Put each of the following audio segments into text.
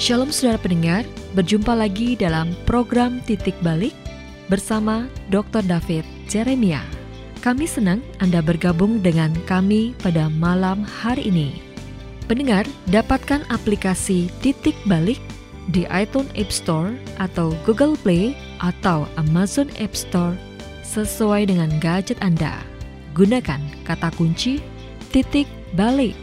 Shalom saudara pendengar, berjumpa lagi dalam program Titik Balik bersama Dr. David Jeremia. Kami senang Anda bergabung dengan kami pada malam hari ini. Pendengar, dapatkan aplikasi Titik Balik di iTunes App Store atau Google Play atau Amazon App Store sesuai dengan gadget Anda. Gunakan kata kunci Titik Balik.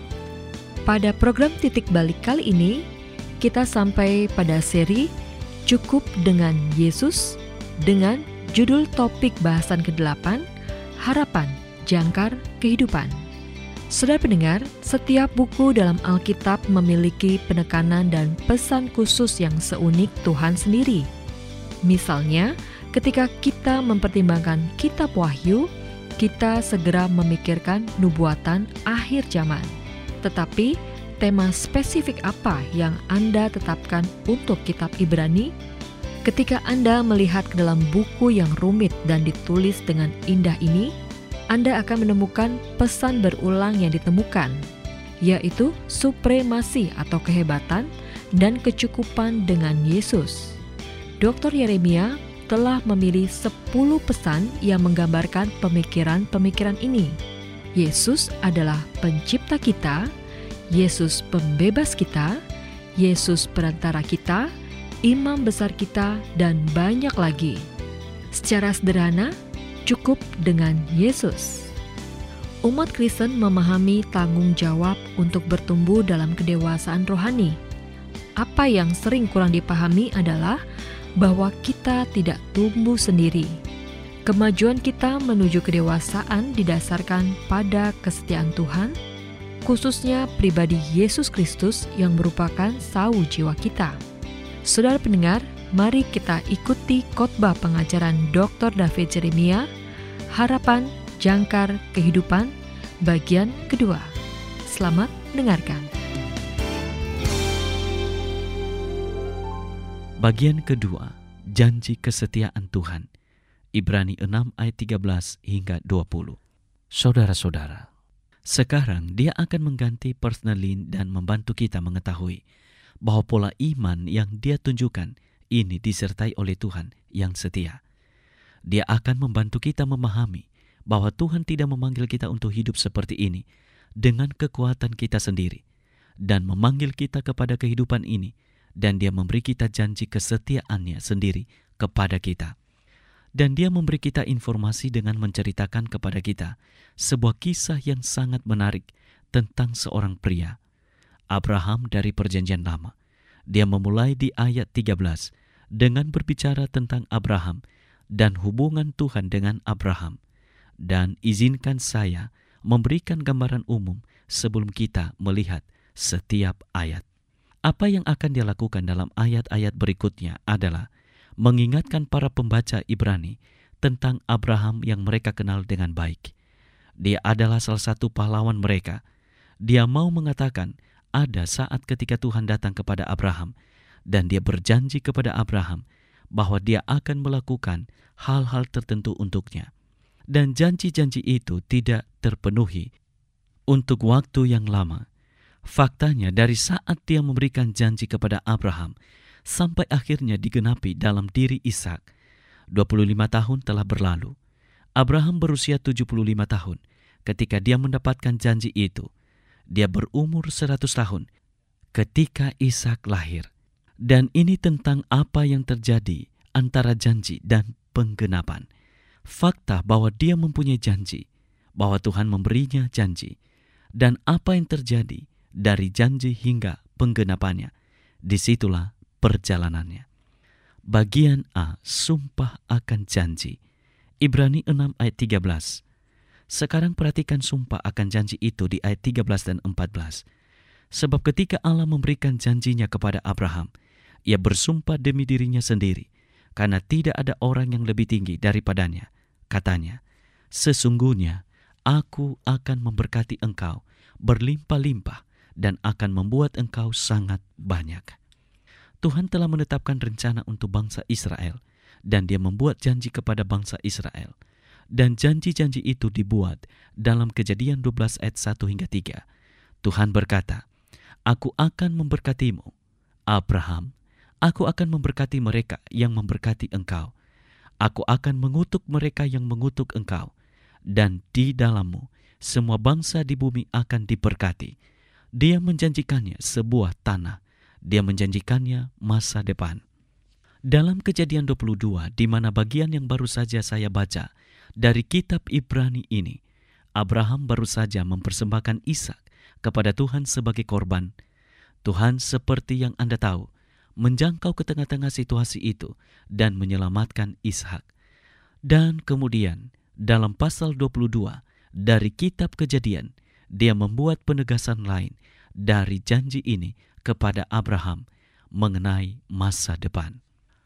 Pada program Titik Balik kali ini, kita sampai pada seri Cukup dengan Yesus dengan judul topik bahasan ke-8, Harapan Jangkar Kehidupan. Saudara pendengar, setiap buku dalam Alkitab memiliki penekanan dan pesan khusus yang seunik Tuhan sendiri. Misalnya, ketika kita mempertimbangkan kitab Wahyu, kita segera memikirkan nubuatan akhir zaman. Tetapi, tema spesifik apa yang Anda tetapkan untuk kitab Ibrani? Ketika Anda melihat ke dalam buku yang rumit dan ditulis dengan indah ini, Anda akan menemukan pesan berulang yang ditemukan, yaitu supremasi atau kehebatan dan kecukupan dengan Yesus. Dr. Yeremia telah memilih 10 pesan yang menggambarkan pemikiran-pemikiran ini. Yesus adalah pencipta kita, Yesus pembebas kita, Yesus perantara kita, imam besar kita, dan banyak lagi. Secara sederhana, cukup dengan Yesus. Umat Kristen memahami tanggung jawab untuk bertumbuh dalam kedewasaan rohani. Apa yang sering kurang dipahami adalah bahwa kita tidak tumbuh sendiri. Kemajuan kita menuju kedewasaan didasarkan pada kesetiaan Tuhan, khususnya pribadi Yesus Kristus yang merupakan sawu jiwa kita. Saudara pendengar, mari kita ikuti khotbah pengajaran Dr. David Jeremia, Harapan Jangkar Kehidupan, bagian kedua. Selamat mendengarkan. Bagian kedua, janji kesetiaan Tuhan. Ibrani 6 ayat 13 hingga 20. Saudara-saudara, sekarang dia akan mengganti personalin dan membantu kita mengetahui bahwa pola iman yang dia tunjukkan ini disertai oleh Tuhan yang setia. Dia akan membantu kita memahami bahwa Tuhan tidak memanggil kita untuk hidup seperti ini dengan kekuatan kita sendiri dan memanggil kita kepada kehidupan ini, dan dia memberi kita janji kesetiaannya sendiri kepada kita. Dan dia memberi kita informasi dengan menceritakan kepada kita sebuah kisah yang sangat menarik tentang seorang pria, Abraham dari Perjanjian Lama. Dia memulai di ayat 13 dengan berbicara tentang Abraham dan hubungan Tuhan dengan Abraham. Dan izinkan saya memberikan gambaran umum sebelum kita melihat setiap ayat. Apa yang akan dia lakukan dalam ayat-ayat berikutnya adalah mengingatkan para pembaca Ibrani tentang Abraham yang mereka kenal dengan baik. Dia adalah salah satu pahlawan mereka. Dia mau mengatakan ada saat ketika Tuhan datang kepada Abraham dan dia berjanji kepada Abraham bahwa dia akan melakukan hal-hal tertentu untuknya. Dan janji-janji itu tidak terpenuhi untuk waktu yang lama. Faktanya dari saat dia memberikan janji kepada Abraham sampai akhirnya digenapi dalam diri Ishak, 25 tahun telah berlalu. Abraham berusia 75 tahun ketika dia mendapatkan janji itu. Dia berumur 100 tahun ketika Ishak lahir. Dan ini tentang apa yang terjadi antara janji dan penggenapan. Fakta bahwa dia mempunyai janji, bahwa Tuhan memberinya janji, dan apa yang terjadi dari janji hingga penggenapannya. Disitulah perjalanannya. Bagian A, sumpah akan janji. Ibrani 6 ayat 13. Sekarang perhatikan sumpah akan janji itu di ayat 13 dan 14. Sebab ketika Allah memberikan janjinya kepada Abraham, ia bersumpah demi dirinya sendiri, karena tidak ada orang yang lebih tinggi daripadanya. Katanya, sesungguhnya aku akan memberkati engkau berlimpah-limpah dan akan membuat engkau sangat banyak. Tuhan telah menetapkan rencana untuk bangsa Israel, dan dia membuat janji kepada bangsa Israel. Dan janji-janji itu dibuat dalam Kejadian 12 ayat 1 hingga 3. Tuhan berkata, Aku akan memberkatimu, Abraham, aku akan memberkati mereka yang memberkati engkau. Aku akan mengutuk mereka yang mengutuk engkau. Dan di dalammu semua bangsa di bumi akan diberkati. Dia menjanjikannya sebuah tanah. Dia menjanjikannya masa depan. Dalam Kejadian 22, di mana bagian yang baru saja saya baca dari kitab Ibrani ini, Abraham baru saja mempersembahkan Ishak kepada Tuhan sebagai korban. Tuhan, seperti yang Anda tahu, menjangkau ke tengah-tengah situasi itu dan menyelamatkan Ishak. Dan kemudian dalam pasal 22 dari kitab Kejadian, dia membuat penegasan lain dari janji ini kepada Abraham mengenai masa depan.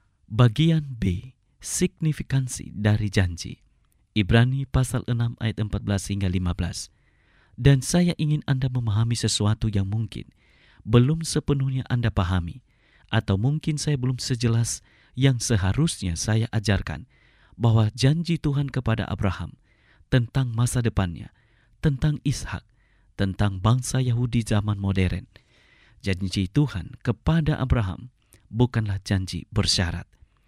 Bagian B, signifikansi dari janji. Ibrani pasal 6 ayat 14 hingga 15. Dan saya ingin Anda memahami sesuatu yang mungkin belum sepenuhnya Anda pahami, atau mungkin saya belum sejelas yang seharusnya saya ajarkan, bahwa janji Tuhan kepada Abraham tentang masa depannya, tentang Ishak, tentang bangsa Yahudi zaman modern. Janji Tuhan kepada Abraham bukanlah janji bersyarat.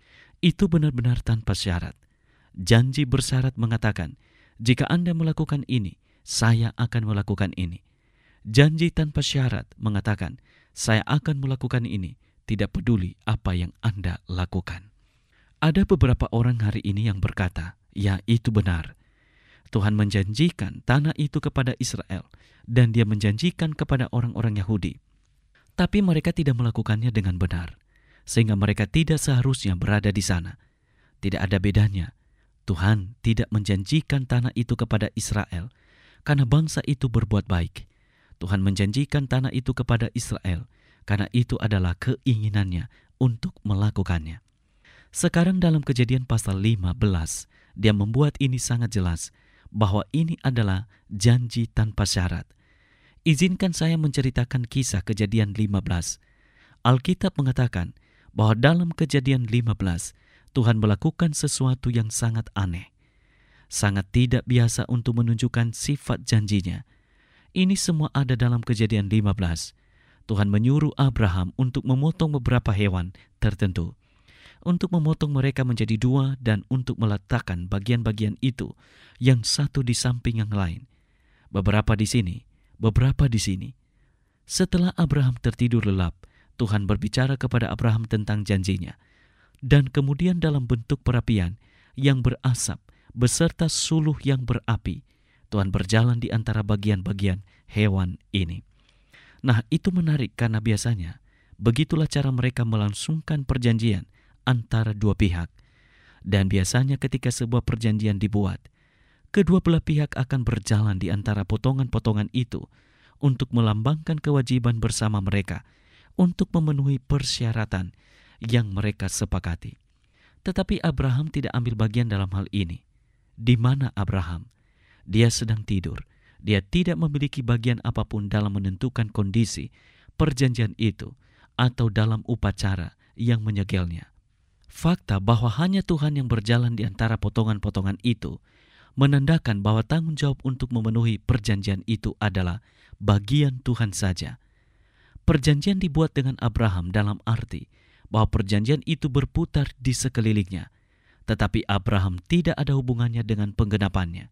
Itu benar-benar tanpa syarat. Janji bersyarat mengatakan, jika Anda melakukan ini, saya akan melakukan ini. Janji tanpa syarat mengatakan, saya akan melakukan ini, tidak peduli apa yang Anda lakukan. Ada beberapa orang hari ini yang berkata, ya itu benar. Tuhan menjanjikan tanah itu kepada Israel, dan Dia menjanjikan kepada orang-orang Yahudi. Tapi mereka tidak melakukannya dengan benar, sehingga mereka tidak seharusnya berada di sana. Tidak ada bedanya. Tuhan tidak menjanjikan tanah itu kepada Israel karena bangsa itu berbuat baik. Tuhan menjanjikan tanah itu kepada Israel karena itu adalah keinginannya untuk melakukannya. Sekarang dalam Kejadian pasal 15, dia membuat ini sangat jelas bahwa ini adalah janji tanpa syarat. Izinkan saya menceritakan kisah Kejadian 15. Alkitab mengatakan bahwa dalam Kejadian 15, Tuhan melakukan sesuatu yang sangat aneh. Sangat tidak biasa untuk menunjukkan sifat janjinya. Ini semua ada dalam Kejadian 15. Tuhan menyuruh Abraham untuk memotong beberapa hewan tertentu. Untuk memotong mereka menjadi dua dan untuk meletakkan bagian-bagian itu yang satu di samping yang lain. Beberapa di sini, beberapa di sini. Setelah Abraham tertidur lelap, Tuhan berbicara kepada Abraham tentang janjinya. Dan kemudian dalam bentuk perapian yang berasap beserta suluh yang berapi, Tuhan berjalan di antara bagian-bagian hewan ini. Nah, itu menarik karena biasanya begitulah cara mereka melangsungkan perjanjian antara dua pihak. Dan biasanya ketika sebuah perjanjian dibuat, kedua belah pihak akan berjalan di antara potongan-potongan itu untuk melambangkan kewajiban bersama mereka untuk memenuhi persyaratan yang mereka sepakati. Tetapi Abraham tidak ambil bagian dalam hal ini. Di mana Abraham? Dia sedang tidur. Dia tidak memiliki bagian apapun dalam menentukan kondisi perjanjian itu atau dalam upacara yang menyegelnya. Fakta bahwa hanya Tuhan yang berjalan di antara potongan-potongan itu menandakan bahwa tanggung jawab untuk memenuhi perjanjian itu adalah bagian Tuhan saja. Perjanjian dibuat dengan Abraham dalam arti bahwa perjanjian itu berputar di sekelilingnya, tetapi Abraham tidak ada hubungannya dengan penggenapannya.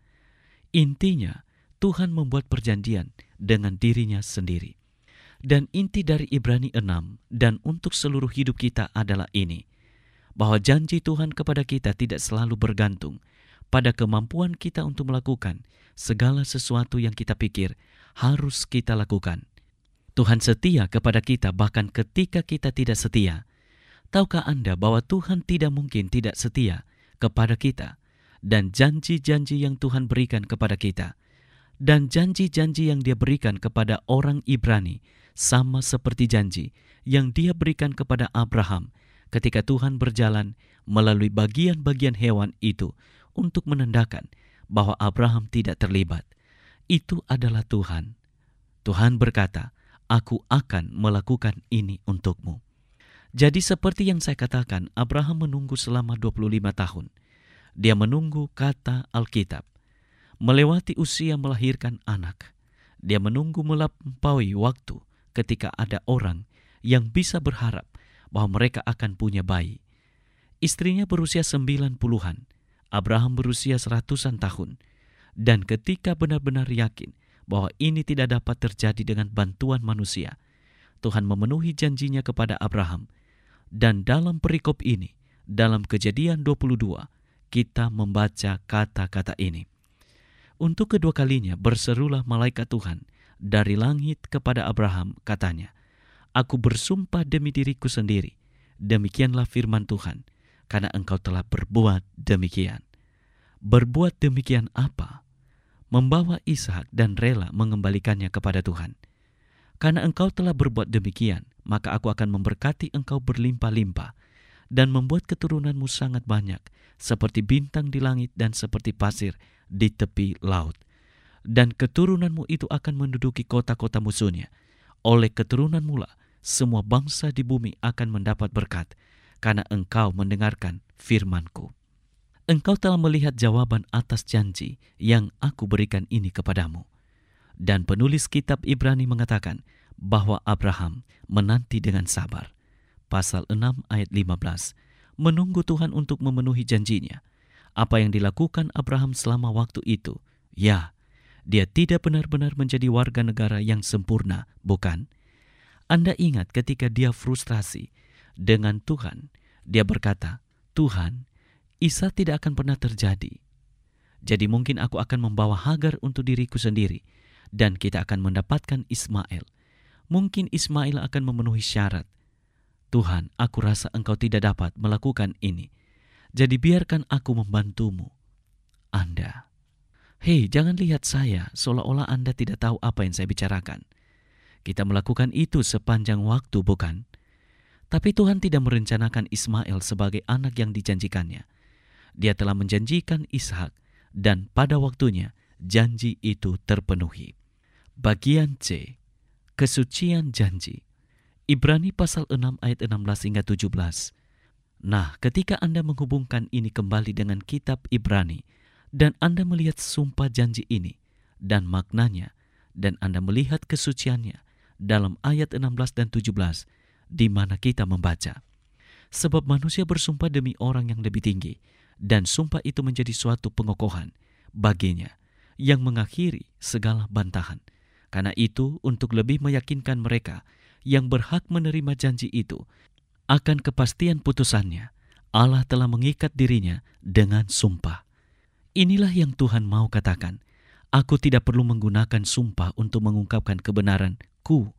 Intinya, Tuhan membuat perjanjian dengan dirinya sendiri. Dan inti dari Ibrani 6 dan untuk seluruh hidup kita adalah ini, bahwa janji Tuhan kepada kita tidak selalu bergantung pada kemampuan kita untuk melakukan segala sesuatu yang kita pikir harus kita lakukan. Tuhan setia kepada kita bahkan ketika kita tidak setia. Tahukah Anda bahwa Tuhan tidak mungkin tidak setia kepada kita dan janji-janji yang Tuhan berikan kepada kita dan janji-janji yang Dia berikan kepada orang Ibrani sama seperti janji yang Dia berikan kepada Abraham ketika Tuhan berjalan melalui bagian-bagian hewan itu untuk menandakan bahwa Abraham tidak terlibat. Itu adalah Tuhan. Tuhan berkata, "Aku akan melakukan ini untukmu." Jadi seperti yang saya katakan, Abraham menunggu selama 25 tahun. Dia menunggu kata Alkitab. Melewati usia melahirkan anak. Dia menunggu melampaui waktu ketika ada orang yang bisa berharap bahwa mereka akan punya bayi. Istrinya berusia 90-an, Abraham berusia 100-an tahun. Dan ketika benar-benar yakin bahwa ini tidak dapat terjadi dengan bantuan manusia, Tuhan memenuhi janjinya kepada Abraham. Dan dalam perikop ini, dalam Kejadian 22, kita membaca kata-kata ini. Untuk kedua kalinya berserulah malaikat Tuhan dari langit kepada Abraham, katanya, "Aku bersumpah demi diriku sendiri, demikianlah firman Tuhan, karena engkau telah berbuat demikian." Berbuat demikian apa? Membawa Ishak dan rela mengembalikannya kepada Tuhan. Karena engkau telah berbuat demikian, maka aku akan memberkati engkau berlimpah-limpah dan membuat keturunanmu sangat banyak, seperti bintang di langit dan seperti pasir di tepi laut. Dan keturunanmu itu akan menduduki kota-kota musuhnya. Oleh keturunanmu lah semua bangsa di bumi akan mendapat berkat, karena engkau mendengarkan firman-Ku. Engkau telah melihat jawaban atas janji yang aku berikan ini kepadamu. Dan penulis kitab Ibrani mengatakan bahwa Abraham menanti dengan sabar. Pasal 6 ayat 15, menunggu Tuhan untuk memenuhi janjinya. Apa yang dilakukan Abraham selama waktu itu? Ya, dia tidak benar-benar menjadi warga negara yang sempurna, bukan? Anda ingat ketika dia frustrasi dengan Tuhan, dia berkata, "Tuhan, Ishak tidak akan pernah terjadi. Jadi mungkin aku akan membawa Hagar untuk diriku sendiri, dan kita akan mendapatkan Ismail. Mungkin Ismail akan memenuhi syarat. Tuhan, aku rasa engkau tidak dapat melakukan ini. Jadi biarkan aku membantumu." Anda, hei, jangan lihat saya seolah-olah Anda tidak tahu apa yang saya bicarakan. Kita melakukan itu sepanjang waktu, bukan? Tapi Tuhan tidak merencanakan Ismail sebagai anak yang dijanjikannya. Dia telah menjanjikan Ishak, dan pada waktunya janji itu terpenuhi. Bagian C, kesucian janji. Ibrani pasal 6 ayat 16 hingga 17. Nah, ketika Anda menghubungkan ini kembali dengan kitab Ibrani, dan Anda melihat sumpah janji ini dan maknanya, dan Anda melihat kesuciannya dalam ayat 16 dan 17, di mana kita membaca, "Sebab manusia bersumpah demi orang yang lebih tinggi, dan sumpah itu menjadi suatu pengokohan baginya, yang mengakhiri segala bantahan. Karena itu, untuk lebih meyakinkan mereka yang berhak menerima janji itu akan kepastian putusannya, Allah telah mengikat dirinya dengan sumpah." Inilah yang Tuhan mau katakan, "Aku tidak perlu menggunakan sumpah untuk mengungkapkan kebenaran-Ku.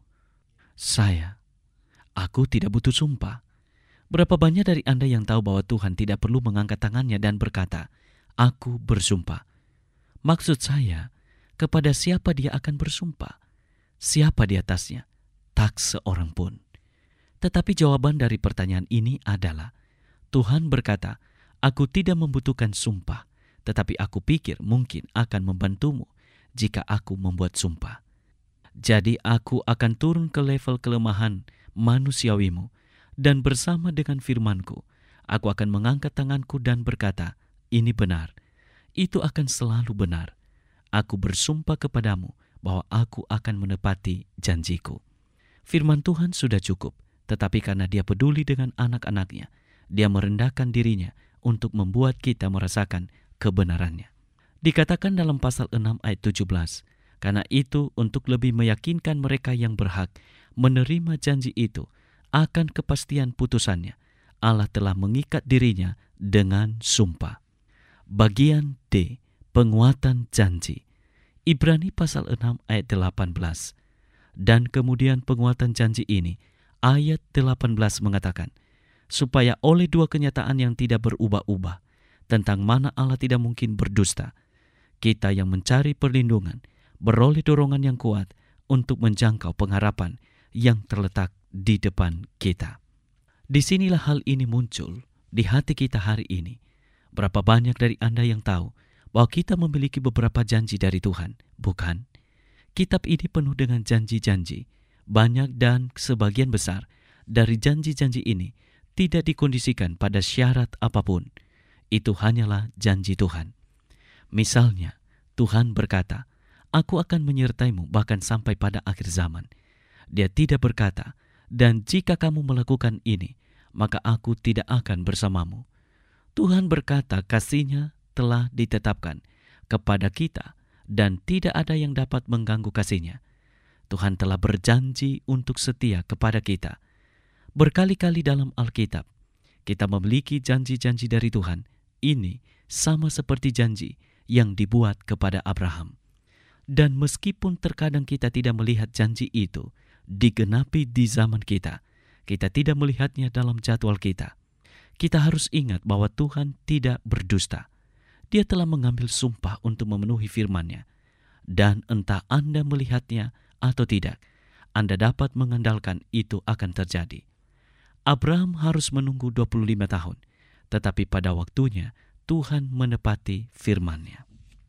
Aku tidak butuh sumpah." Berapa banyak dari Anda yang tahu bahwa Tuhan tidak perlu mengangkat tangannya dan berkata, "Aku bersumpah"? Maksud saya, kepada siapa dia akan bersumpah? Siapa di atasnya? Tak seorang pun. Tetapi jawaban dari pertanyaan ini adalah, Tuhan berkata, "Aku tidak membutuhkan sumpah, tetapi aku pikir mungkin akan membantumu jika aku membuat sumpah." Jadi aku akan turun ke level kelemahan manusiawimu, dan bersama dengan firman-Ku, aku akan mengangkat tanganku dan berkata, "Ini benar." Itu akan selalu benar. Aku bersumpah kepadamu bahwa aku akan menepati janjiku. Firman Tuhan sudah cukup, tetapi karena Dia peduli dengan anak-anaknya, Dia merendahkan dirinya untuk membuat kita merasakan kebenarannya. Dikatakan dalam pasal 6 ayat 17, "Karena itu untuk lebih meyakinkan mereka yang berhak menerima janji itu akan kepastian putusannya, Allah telah mengikat dirinya dengan sumpah." Bagian D, penguatan janji. Ibrani pasal 6 ayat 18. Dan kemudian penguatan janji ini, ayat 18 mengatakan, "Supaya oleh dua kenyataan yang tidak berubah-ubah, tentang mana Allah tidak mungkin berdusta, kita yang mencari perlindungan beroleh dorongan yang kuat untuk menjangkau pengharapan yang terletak di depan kita." Disinilah hal ini muncul di hati kita hari ini. Berapa banyak dari Anda yang tahu bahwa kita memiliki beberapa janji dari Tuhan, bukan? Kitab ini penuh dengan janji-janji. Banyak dan sebagian besar dari janji-janji ini tidak dikondisikan pada syarat apapun. Itu hanyalah janji Tuhan. Misalnya, Tuhan berkata, "Aku akan menyertaimu bahkan sampai pada akhir zaman." Dia tidak berkata, Dan jika kamu melakukan ini, maka aku tidak akan bersamamu. Tuhan berkata kasih-Nya telah ditetapkan kepada kita dan tidak ada yang dapat mengganggu kasih-Nya. Tuhan telah berjanji untuk setia kepada kita. Berkali-kali dalam Alkitab, kita memiliki janji-janji dari Tuhan. Ini sama seperti janji yang dibuat kepada Abraham. Dan meskipun terkadang kita tidak melihat janji itu digenapi di zaman kita tidak melihatnya dalam jadwal kita. Kita harus ingat bahwa Tuhan tidak berdusta. Dia telah mengambil sumpah untuk memenuhi firman-Nya. Dan entah Anda melihatnya atau tidak, Anda dapat mengandalkan itu akan terjadi. Abraham harus menunggu 25 tahun, tetapi pada waktunya Tuhan menepati firman-Nya.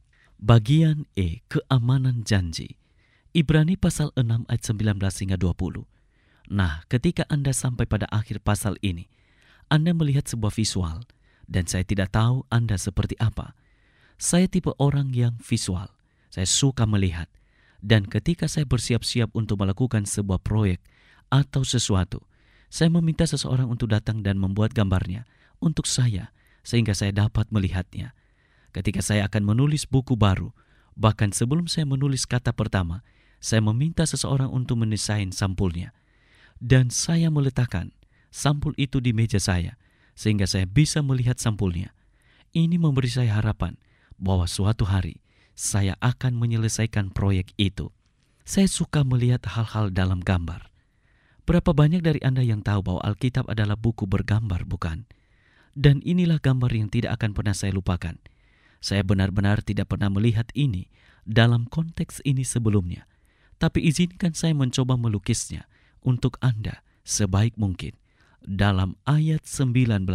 Bagian E, keamanan janji. Ibrani pasal 6 ayat 19 hingga 20. Nah, ketika Anda sampai pada akhir pasal ini, Anda melihat sebuah visual, dan saya tidak tahu Anda seperti apa. Saya tipe orang yang visual. Saya suka melihat. Dan ketika saya bersiap-siap untuk melakukan sebuah proyek atau sesuatu, saya meminta seseorang untuk datang dan membuat gambarnya untuk saya, sehingga saya dapat melihatnya. Ketika saya akan menulis buku baru, bahkan sebelum saya menulis kata pertama, saya meminta seseorang untuk mendesain sampulnya. Dan saya meletakkan sampul itu di meja saya, sehingga saya bisa melihat sampulnya. Ini memberi saya harapan bahwa suatu hari saya akan menyelesaikan proyek itu. Saya suka melihat hal-hal dalam gambar. Berapa banyak dari Anda yang tahu bahwa Alkitab adalah buku bergambar, bukan? Dan inilah gambar yang tidak akan pernah saya lupakan. Saya benar-benar tidak pernah melihat ini dalam konteks ini sebelumnya. Tapi izinkan saya mencoba melukisnya untuk Anda sebaik mungkin. Dalam ayat 19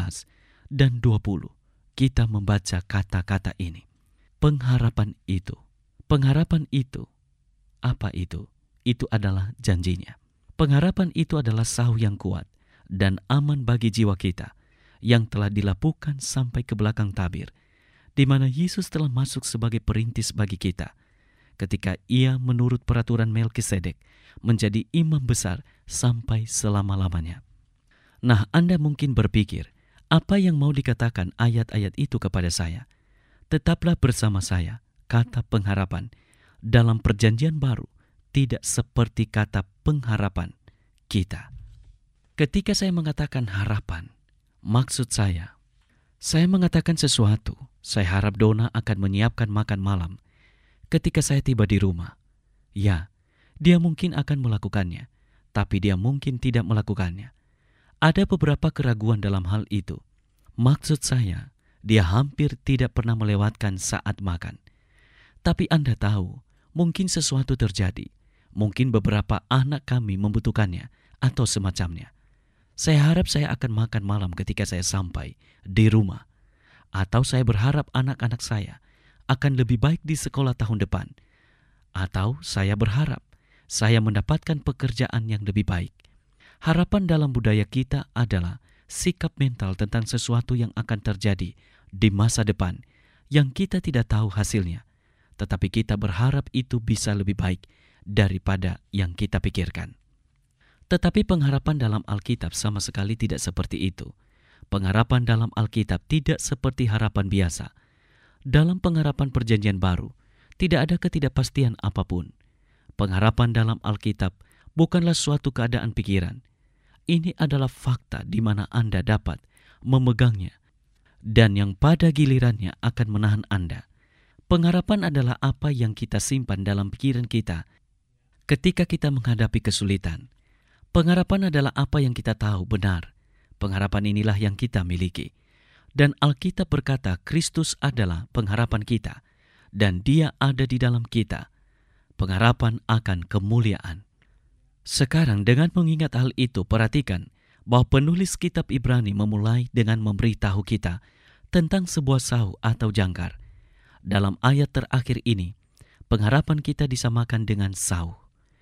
dan 20, kita membaca kata-kata ini. Pengharapan itu. Pengharapan itu. Apa itu? Itu adalah janjinya. Pengharapan itu adalah sauh yang kuat dan aman bagi jiwa kita yang telah dilapukan sampai ke belakang tabir, di mana Yesus telah masuk sebagai perintis bagi kita. Ketika Ia menurut peraturan Melkisedek menjadi imam besar sampai selama-lamanya. Nah, Anda mungkin berpikir, apa yang mau dikatakan ayat-ayat itu kepada saya? Tetaplah bersama saya, kata pengharapan. Dalam perjanjian baru, tidak seperti kata pengharapan kita. Ketika saya mengatakan harapan, maksud saya mengatakan sesuatu. Saya harap Donna akan menyiapkan makan malam ketika saya tiba di rumah. Ya, dia mungkin akan melakukannya, tapi dia mungkin tidak melakukannya. Ada beberapa keraguan dalam hal itu. Maksud saya, dia hampir tidak pernah melewatkan saat makan. Tapi Anda tahu, mungkin sesuatu terjadi. Mungkin beberapa anak kami membutuhkannya atau semacamnya. Saya harap saya akan makan malam ketika saya sampai di rumah. Atau saya berharap anak-anak saya akan lebih baik di sekolah tahun depan. Atau saya berharap saya mendapatkan pekerjaan yang lebih baik. Harapan dalam budaya kita adalah sikap mental tentang sesuatu yang akan terjadi di masa depan yang kita tidak tahu hasilnya. Tetapi kita berharap itu bisa lebih baik daripada yang kita pikirkan. Tetapi pengharapan dalam Alkitab sama sekali tidak seperti itu. Pengharapan dalam Alkitab tidak seperti harapan biasa. Dalam pengharapan perjanjian baru, tidak ada ketidakpastian apapun. Pengharapan dalam Alkitab bukanlah suatu keadaan pikiran. Ini adalah fakta di mana Anda dapat memegangnya dan yang pada gilirannya akan menahan Anda. Pengharapan adalah apa yang kita simpan dalam pikiran kita ketika kita menghadapi kesulitan. Pengharapan adalah apa yang kita tahu benar. Pengharapan inilah yang kita miliki. Dan Alkitab berkata Kristus adalah pengharapan kita dan Dia ada di dalam kita. Pengharapan akan kemuliaan. Sekarang dengan mengingat hal itu, perhatikan bahwa penulis kitab Ibrani memulai dengan memberitahu kita tentang sebuah sauh atau jangkar. Dalam ayat terakhir ini, pengharapan kita disamakan dengan sauh.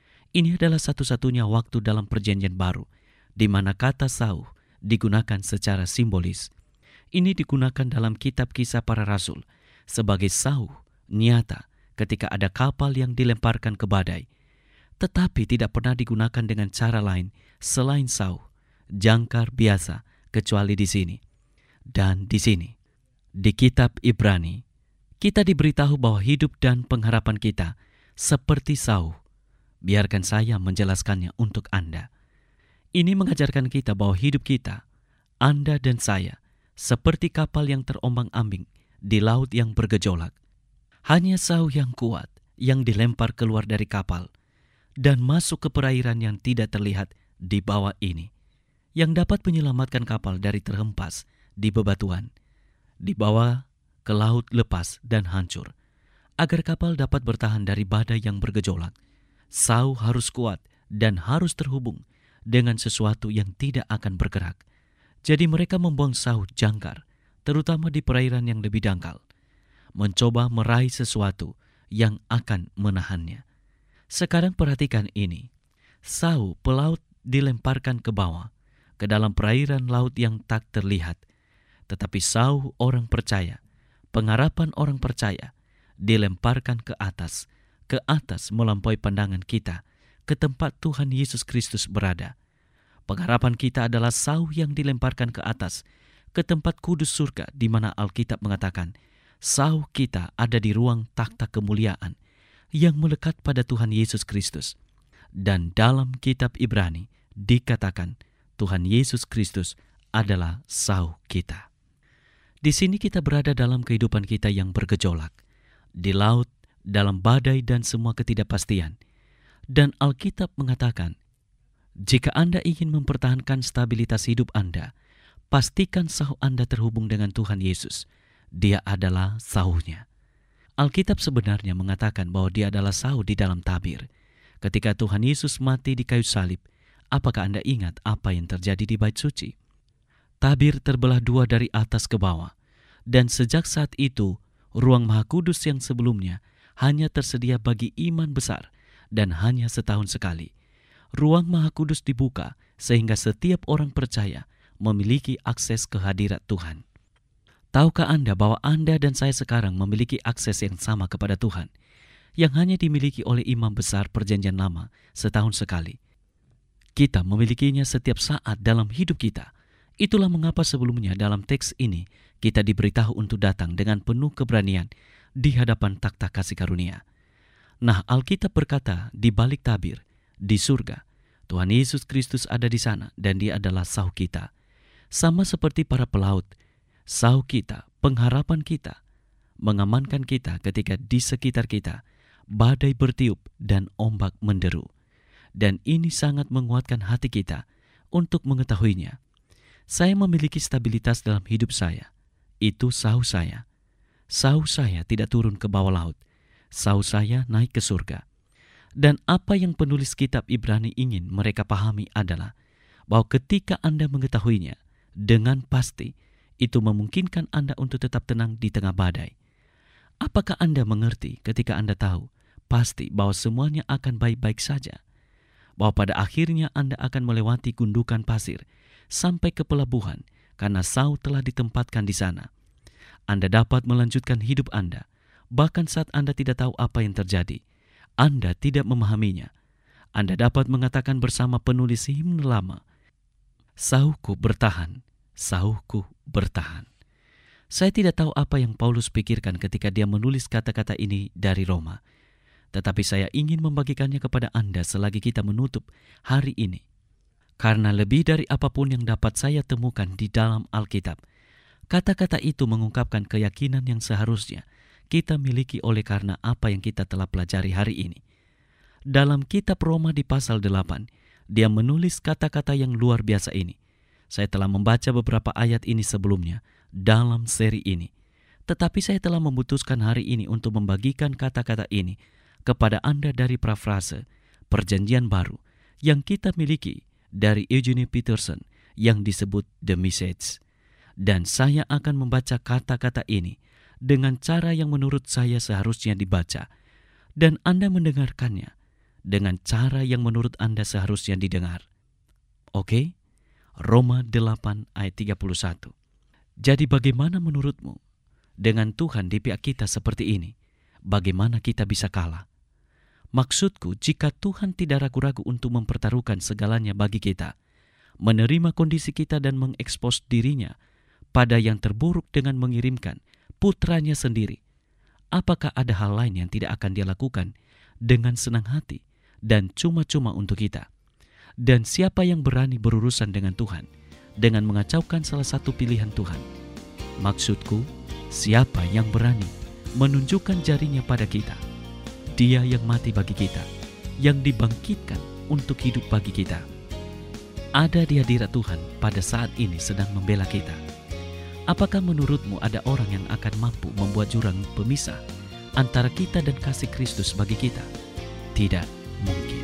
Ini adalah satu-satunya waktu dalam perjanjian baru di mana kata sauh digunakan secara simbolis. Ini digunakan dalam kitab Kisah Para Rasul sebagai sauh nyata ketika ada kapal yang dilemparkan ke badai. tetapi tidak pernah digunakan dengan cara lain selain sauh, jangkar biasa, kecuali di sini. Dan di sini, di kitab Ibrani, kita diberitahu bahwa hidup dan pengharapan kita seperti sauh. Biarkan saya menjelaskannya untuk Anda. Ini mengajarkan kita bahwa hidup kita, Anda dan saya, seperti kapal yang terombang-ambing di laut yang bergejolak. Hanya sauh yang kuat yang dilempar keluar dari kapal dan masuk ke perairan yang tidak terlihat di bawah ini, yang dapat menyelamatkan kapal dari terhempas di bebatuan, dibawa ke laut lepas dan hancur. Agar kapal dapat bertahan dari badai yang bergejolak, sauh harus kuat dan harus terhubung dengan sesuatu yang tidak akan bergerak. Jadi mereka membuang sauh jangkar, terutama di perairan yang lebih dangkal, mencoba meraih sesuatu yang akan menahannya. Sekarang perhatikan ini. Sauh pelaut dilemparkan ke bawah, ke dalam perairan laut yang tak terlihat. Tetapi sauh orang percaya, pengharapan orang percaya, dilemparkan ke atas melampaui pandangan kita, ke tempat Tuhan Yesus Kristus berada. Pengharapan kita adalah sauh yang dilemparkan ke atas, ke tempat kudus surga, di mana Alkitab mengatakan, sauh kita ada di ruang takhta kemuliaan yang melekat pada Tuhan Yesus Kristus. Dan dalam kitab Ibrani dikatakan Tuhan Yesus Kristus adalah sauh kita. Di sini kita berada dalam kehidupan kita yang bergejolak, di laut, dalam badai dan semua ketidakpastian. Dan Alkitab mengatakan, jika Anda ingin mempertahankan stabilitas hidup Anda, pastikan sauh Anda terhubung dengan Tuhan Yesus. Dia adalah sauhnya. Alkitab sebenarnya mengatakan bahwa dia adalah sauh di dalam tabir. Ketika Tuhan Yesus mati di kayu salib, apakah Anda ingat apa yang terjadi di bait suci? Tabir terbelah dua dari atas ke bawah, dan sejak saat itu, ruang Maha Kudus yang sebelumnya hanya tersedia bagi iman besar dan hanya setahun sekali. Ruang Maha Kudus dibuka sehingga setiap orang percaya memiliki akses ke hadirat Tuhan. Tahukah Anda bahwa Anda dan saya sekarang memiliki akses yang sama kepada Tuhan, yang hanya dimiliki oleh imam besar perjanjian lama setahun sekali? Kita memilikinya setiap saat dalam hidup kita. Itulah mengapa sebelumnya dalam teks ini kita diberitahu untuk datang dengan penuh keberanian di hadapan takhta kasih karunia. Nah, Alkitab berkata di balik tabir, di surga, Tuhan Yesus Kristus ada di sana dan dia adalah sauh kita. Sama seperti para pelaut, sauh kita, pengharapan kita, mengamankan kita ketika di sekitar kita badai bertiup dan ombak menderu. Dan ini sangat menguatkan hati kita untuk mengetahuinya. Saya memiliki stabilitas dalam hidup saya. Itu sauh saya. Sauh saya tidak turun ke bawah laut. Sauh saya naik ke surga. Dan apa yang penulis kitab Ibrani ingin mereka pahami adalah bahwa ketika Anda mengetahuinya dengan pasti, itu memungkinkan Anda untuk tetap tenang di tengah badai. Apakah Anda mengerti ketika Anda tahu pasti bahwa semuanya akan baik-baik saja? Bahwa pada akhirnya Anda akan melewati gundukan pasir sampai ke pelabuhan karena sauh telah ditempatkan di sana. Anda dapat melanjutkan hidup Anda, bahkan saat Anda tidak tahu apa yang terjadi. Anda tidak memahaminya. Anda dapat mengatakan bersama penulis himne lama, sauhku bertahan, sauhku bertahan. Saya tidak tahu apa yang Paulus pikirkan ketika dia menulis kata-kata ini dari Roma. Tetapi saya ingin membagikannya kepada Anda selagi kita menutup hari ini. Karena lebih dari apapun yang dapat saya temukan di dalam Alkitab, kata-kata itu mengungkapkan keyakinan yang seharusnya kita miliki oleh karena apa yang kita telah pelajari hari ini. Dalam kitab Roma di pasal 8, dia menulis kata-kata yang luar biasa ini. Saya telah membaca beberapa ayat ini sebelumnya dalam seri ini. Tetapi saya telah memutuskan hari ini untuk membagikan kata-kata ini kepada Anda dari parafrase Perjanjian Baru yang kita miliki dari Eugene Peterson yang disebut The Message. Dan saya akan membaca kata-kata ini dengan cara yang menurut saya seharusnya dibaca, dan Anda mendengarkannya dengan cara yang menurut Anda seharusnya didengar. Oke? Roma 8 ayat 31. Jadi bagaimana menurutmu? Dengan Tuhan di pihak kita seperti ini, bagaimana kita bisa kalah? Maksudku, jika Tuhan tidak ragu-ragu untuk mempertaruhkan segalanya bagi kita, menerima kondisi kita dan mengekspos dirinya pada yang terburuk dengan mengirimkan putranya sendiri, apakah ada hal lain yang tidak akan Dia lakukan dengan senang hati dan cuma-cuma untuk kita? Dan siapa yang berani berurusan dengan Tuhan dengan mengacaukan salah satu pilihan Tuhan? Maksudku, siapa yang berani menunjukkan jarinya pada kita? Dia yang mati bagi kita, yang dibangkitkan untuk hidup bagi kita. Ada di hadirat Tuhan pada saat ini sedang membela kita. Apakah menurutmu ada orang yang akan mampu membuat jurang pemisah antara kita dan kasih Kristus bagi kita? Tidak mungkin.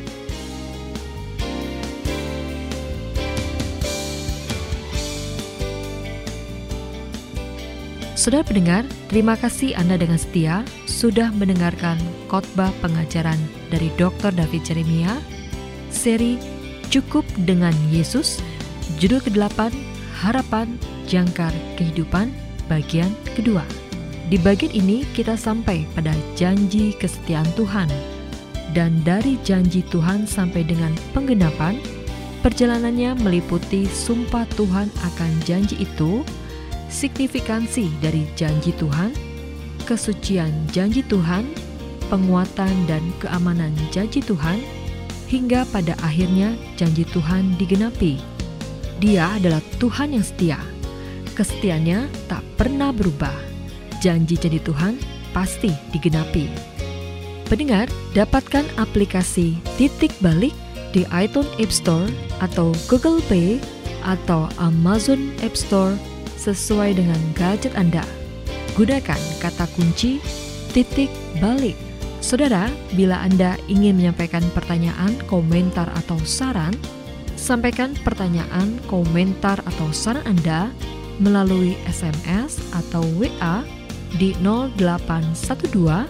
Saudara pendengar, terima kasih Anda dengan setia sudah mendengarkan khotbah pengajaran dari Dr. David Jeremia, seri Cukup dengan Yesus, judul ke-8, Harapan Jangkar Kehidupan, bagian kedua. Di bagian ini kita sampai pada janji kesetiaan Tuhan. Dan dari janji Tuhan sampai dengan penggenapan, perjalanannya meliputi sumpah Tuhan akan janji itu, signifikansi dari janji Tuhan, kesucian janji Tuhan, penguatan dan keamanan janji Tuhan, hingga pada akhirnya janji Tuhan digenapi. Dia adalah Tuhan yang setia. Kesetiaannya tak pernah berubah. Janji-janji Tuhan pasti digenapi. Pendengar, dapatkan aplikasi Titik Balik di iTunes App Store atau Google Play atau Amazon App Store sesuai dengan gadget Anda. Gunakan kata kunci Titik Balik. Saudara, bila Anda ingin menyampaikan pertanyaan, komentar, atau saran, sampaikan pertanyaan, komentar, atau saran Anda melalui SMS atau WA di 0812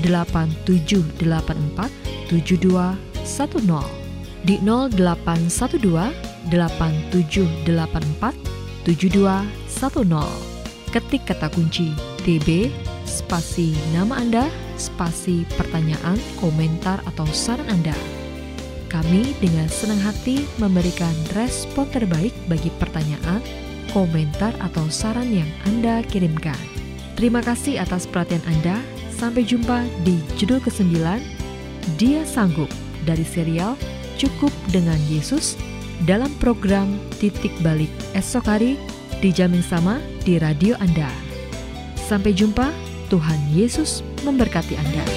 8784 7210, di 0812 8784 7210. Ketik kata kunci TB spasi nama Anda spasi pertanyaan, komentar, atau saran Anda. Kami dengan senang hati memberikan respon terbaik bagi pertanyaan, komentar, atau saran yang Anda kirimkan. Terima kasih atas perhatian Anda. Sampai jumpa di judul ke-9, Dia Sanggup, dari serial Cukup dengan Yesus, dalam program Titik Balik esok hari di jam yang sama di radio Anda. Sampai jumpa, Tuhan Yesus memberkati Anda.